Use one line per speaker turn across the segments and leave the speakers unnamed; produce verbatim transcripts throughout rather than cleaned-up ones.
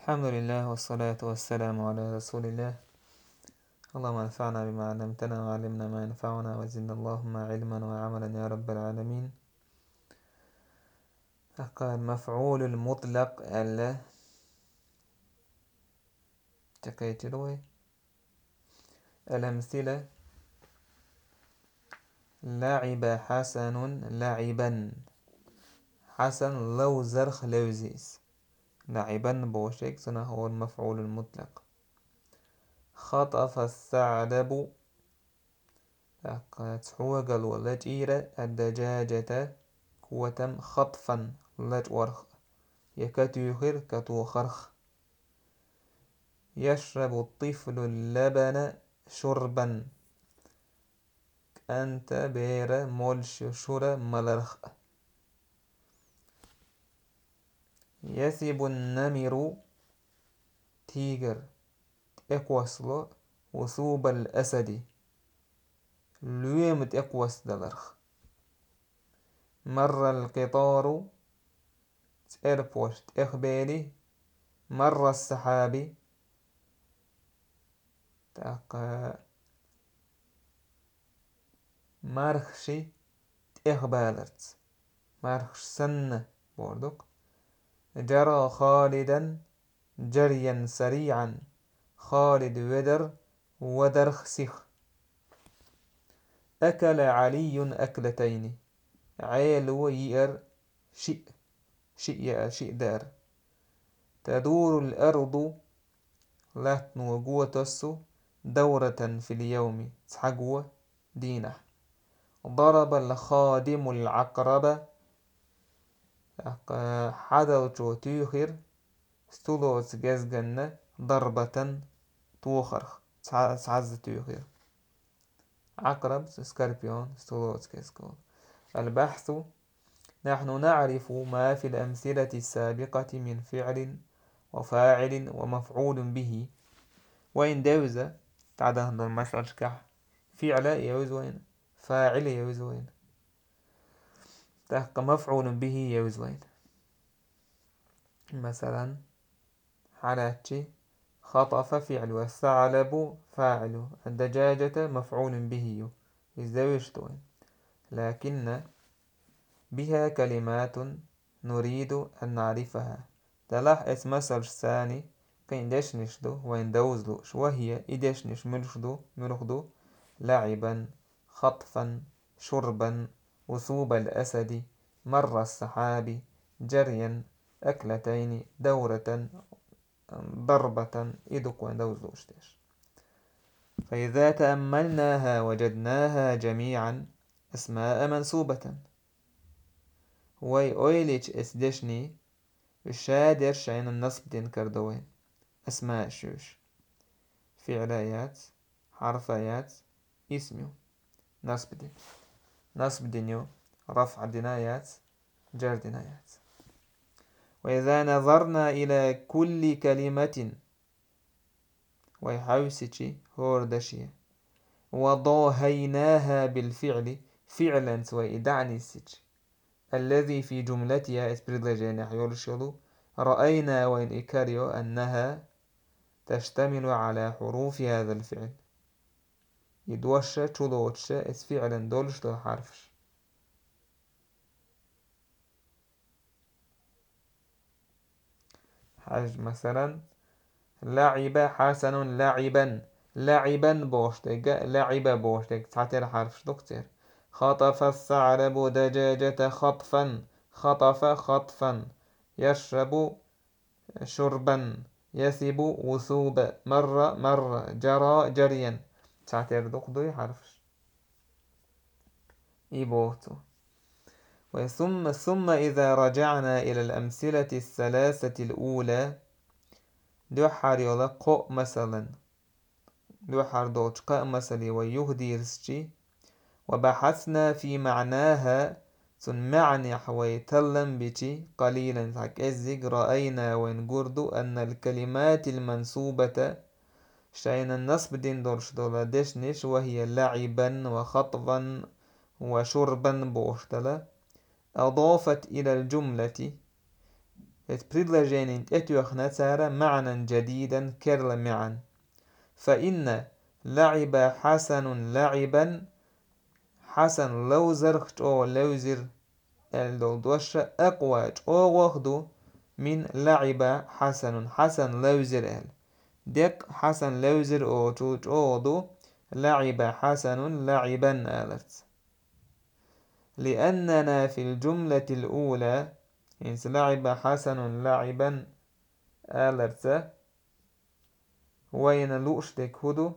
الحمد لله والصلاة والسلام على رسول الله. اللهم انفعنا بما علمتنا وعلمنا ما ينفعنا وزدنا اللهم علما وعملا يا رب العالمين. قال مفعول المطلق ألا تكيتلوه الأمثلة: لعب حسن لعبا. حسن لو زرخ لوزيس لعبا بوشك سنة هو المفعول المطلق. خطف الثعلب تحوغ الولجيرة الدجاجة كوتم خطفا لج ورخ يكتوخر كتو خرخ. يشرب الطفل اللبن شربا أنت بير مولش شر ملرخ. يثب النمر تيجر اقوصل وثوب الأسد لويمت اقوص دلرخ. مر القطار ايربورت اخبالي مر السحاب تاق مارخشي اخبالرت مارخش سن بوردك. جرى خالدا جريا سريعا خالد ودر ودرخ سيخ. أكل علي أكلتين عيل يئر شئ شئ شئ دار. تدور الأرض لاتن وقوة دورة في اليوم تحقوة دينه. ضرب الخادم العقرب حدوتو تيخر ستولوز جزجن ضربة توخرخ تعز تيخر. عقرب سكاربيون ستولوز جزجن. البحث: نحن نعرف ما في الأمثلة السابقة من فعل وفاعل ومفعول به. وين دوزة تعدى هذا المسألة كح فعل يوز وين فاعل يوز وين تحق مفعول به يوز وين. مثلا حالاتي خطف فعل والثعلب فاعل الدجاجة مفعول به يزوجتون. لكن بها كلمات نريد أن نعرفها. تلاح اسمسل ثاني كين داش نشدو وين دوزلو وهي إداش نش ملشدو ملخدو لعبا خطفا شربا وثوب الأسد مر السحاب جريا أكلتين دورة ضربة إدك وين دوزلو اشتاش. فإذا تأملناها وجدناها جميعا أسماء منصوبة. وي أويليش اسدشني الشادر شعين النصب دين كردوين أسماء شوش فعليات حرفيات اسميو نصب دين نصب دينيو رفع دنايات جر دنايات. وإذا نظرنا إلى كل كلمة ويحاوسيشي هوردشي وضاهيناها بالفعل فعلا سوى دعني سيتش الذي في جملتها اسبريدلجين يحيولشلو رأينا وين إكاريو أنها تشتمل على حروف هذا الفعل. يدوشة تلوتشة اس فعلا دولش دول حرفش. حاج مثلا لعب حسن لعبا لعبا بوشتك لعب بوشتك تعتير حرفش دكتير. خطف الثعلب دجاجة خطفا خطف خطفا. يشرب شربا يثب وثوب مر مر جرى جريا تعتير دكتور حرفش إيبوتو. وثم ثم إذا رجعنا إلى الأمثلة الثلاثة الأولى دوحر يلقى مثلا دوحر دوش قا مثلي ويهدي رسشي وبحثنا في معناها ثم معني حويتلم بشي قليلا هكذا رأينا ونقردو أن الكلمات المنصوبة شين النصب دين دورش دولا دشنش وهي لعبا وخطبا وشربا بوشتلا أضافت إلى الجملة предложение اتوخ نتارا معنى جديدا كرل معا. فإن لعب حسن لعبا حسن لو زرخت أو لو زر الدوش أقوى أو وخدو من لعب حسن حسن لو زر ال ديك حسن لو زر أو توت أو لعب حسن لعبا آلت. لأننا في الجملة الأولى إن لعب حسن لعبا آلت وين لوش ديك هدو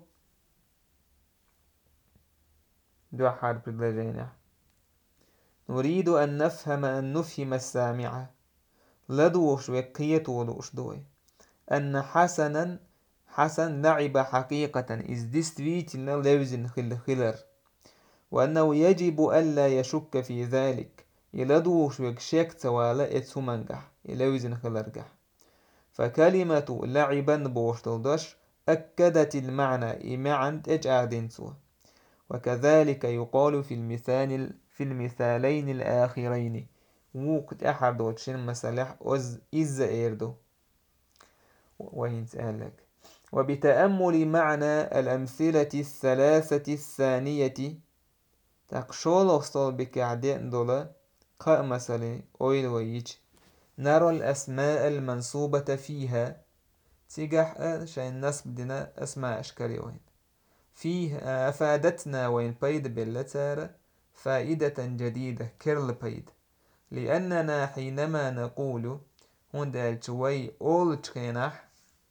دو حرف الدجينة. نريد أن نفهم أن نفهم السامعة لدوش وقية ولوش دوي أن حسنا حسن لعب حقيقة is this tweet لوزن خل خلر، وأنه يجب ألا يشك في ذلك يلدوش وكشك توالا اتسومنجح يلوزن خلرجح. فكلمة لعبا بوشتلدش أكدت المعنى إمعا تجعدنسو. وكذلك يقال في المثال في المثالين الآخرين وقت أحد وتشين مسالح أز إز إيردو وين سألك. وبتأمل معنى الأمثلة الثلاثة الثانية تقشول أصطل بكعدين دولا قا مثلا أويل ويج نرى الأسماء المنصوبة فيها تيجح شين نسب دنا أسماء أشكالي وين فيه أفادتنا وين بيد باللتار فائدة جديدة كيرل بيد. لأننا حينما نقول هند شوي أول تخينح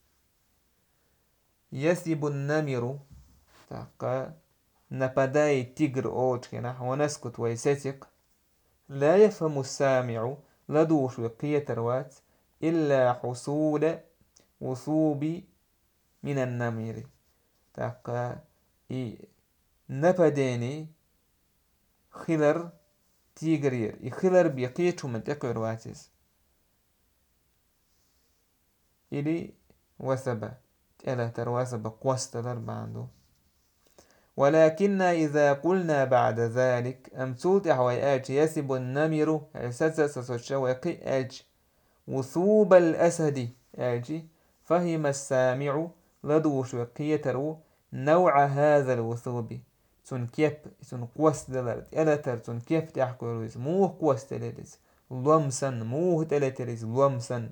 يثب النمر تقى نبداي تيجر أول تخينح ونسكت ويستق لا يفهم السامع لدوش وقية روات إلا حصول وثوب من النمر تقى نبداني خلر تيجرير يخلر بيقيتو من تقوى رواتس إلي وثبة إلا ترواسب قوستلر باندو. ولكن إذا قلنا بعد ذلك أمسوت أحوي أج يسب النمر سسسسوش وقي أج وثوب الأسد أجي فهم السامع لدوش وقيترو نوع هذا الوثوب تون كيب تون قوستلر إلا تر تون كيب تحكوروز موه قوستلرز لومسن موه تلترز لومسن.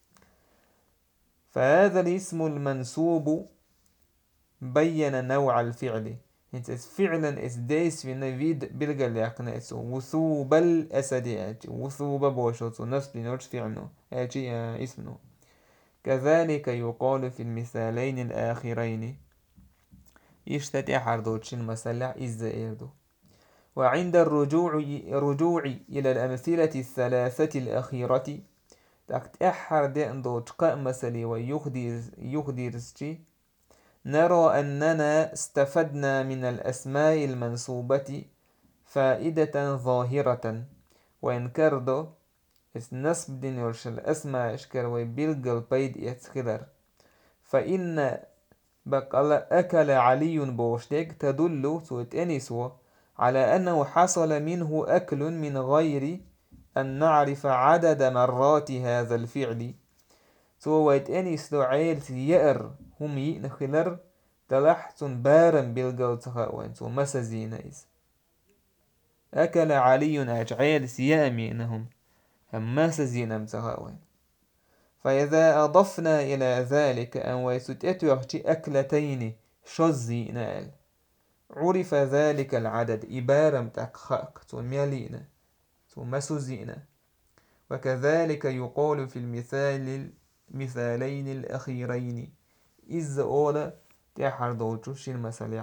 فهذا الاسم المنسوب بين نوع الفعل انت فعلا اسديس في نفيد بلغة لأقناس وثوب الأسد أجي وثوب بوشوت نفس لنوش فعله أجي اسمه. كذلك يقال في المثالين الآخرين يشتتي حردوتشين مسلح إزايردو. وعند الرجوع رجوع إلى الأمثلة الثلاثة الأخيرة تاكت أحر دين دوت قا مسلي ويخديرسجي نرى أننا استفدنا من الأسماء المنصوبة فائدة ظاهرة وإن كردو اس نسب دين يرش الأسماء اشكر ويبلغ البيد يتخلر. فإن بقال أكل علي بوشتك تدل تؤتنسو على أنه حصل منه أكل من غير أن نعرف عدد مرات هذا الفعل. سو ويتأنيس لو عيل يأر هم ينخلر تلحتن بارن بالقل تخاوين سو مسزين إيس أكل علي أجعيل سيامي إنهم هم مسزين امتخاوين. فإذا أضفنا إلى ذلك أن ويستأتوا أكلتين شزي نال عرف ذلك العدد إبارم تكخاك تميلين مسوزين. وكذلك يقال في المثال المثالين الأخيرين إذ أولا تحر دوتوش المسالح.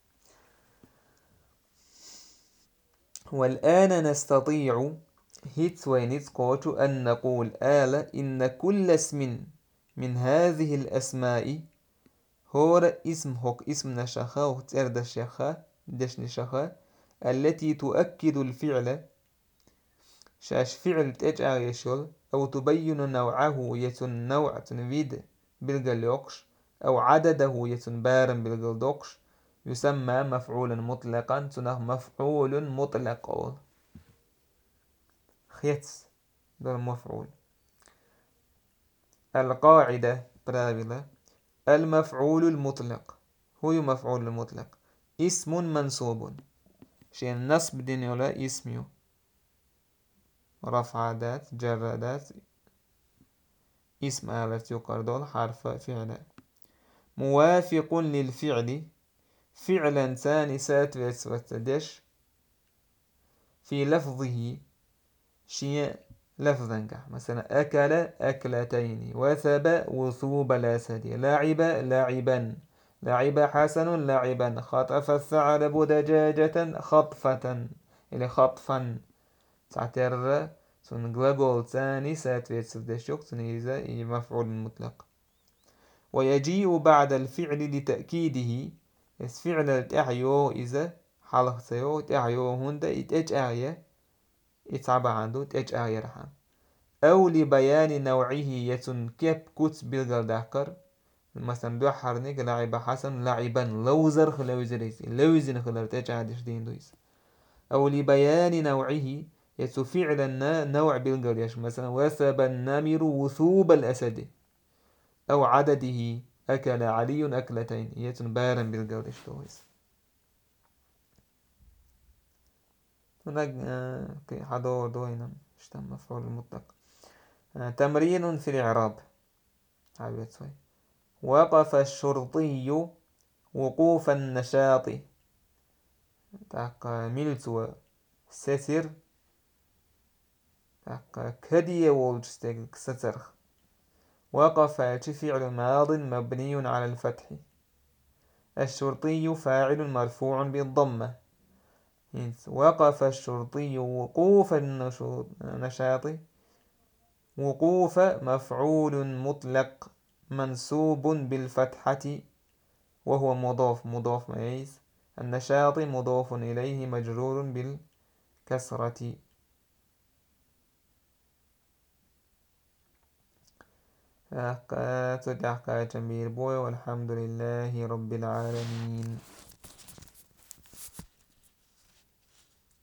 والآن نستطيع هيت وينتقوت أن نقول آلة إن كل اسم من هذه الأسماء هو اسم هوك اسم نشخة وترد الشخة دش نشخة التي تؤكد الفعل شاش فعل تجعل يشل أو تبين نوعه يتن نوع تنفيد بالجلوكش أو عدده يتن بارن بالجلدوكش يسمى مفعولا مطلقا تنه مفعول مطلق خيتس ده المفعول. القاعدة برابلة المفعول المطلق هو مفعول المطلق اسم منصوب شيء النصب دين ولا اسمه رفع ذات جر ذات اسم آلة يقردون حرف فعل موافق للفعل فعلا ثاني سات وتدش في لفظه شيء لفظا مثلا أكل أكلتين وثب وثوب الأسد لعب لاعبا لعب حسن لاعبا خطف الثعلب دجاجة خطفة إلى خطفا تعتر سن gлагol ثاني سات وتدشوك سنيزا مفعول مطلق ويجيء بعد الفعل لتأكيده فعل التحيو إذا حلقتيو تحيو هند إتج آية إتعب عنده إتج آية رحم أو لبيان نوعه يتن كيب كوت بلغل دهكر مثلا دو حرنك لعب حسن لعبا لوزر خلوزريس لوزن خلو تج عادش دين دويس أو لبيان نوعه يتو فعلا نوع بلغل يش مثلا وثب النمر وثوب الأسد أو عدده أكل علي أكلتين يتن بارا بلغل يش دويس هناك حدور دوينا اشتم مفعول المطلق تمرين في الإعراب وقف الشرطي وقوف النشاط ملت ستر كدي وولجستيك ستر وقف فعل ماض مبني على الفتح الشرطي فاعل مرفوع بالضمة وقف الشرطي وقوف النشاط وقوف مفعول مطلق منسوب بالفتحة وهو مضاف مضاف ميز النشاط مضاف إليه مجرور بالكسرة أحقات أحقات جميل بوي والحمد لله رب العالمين.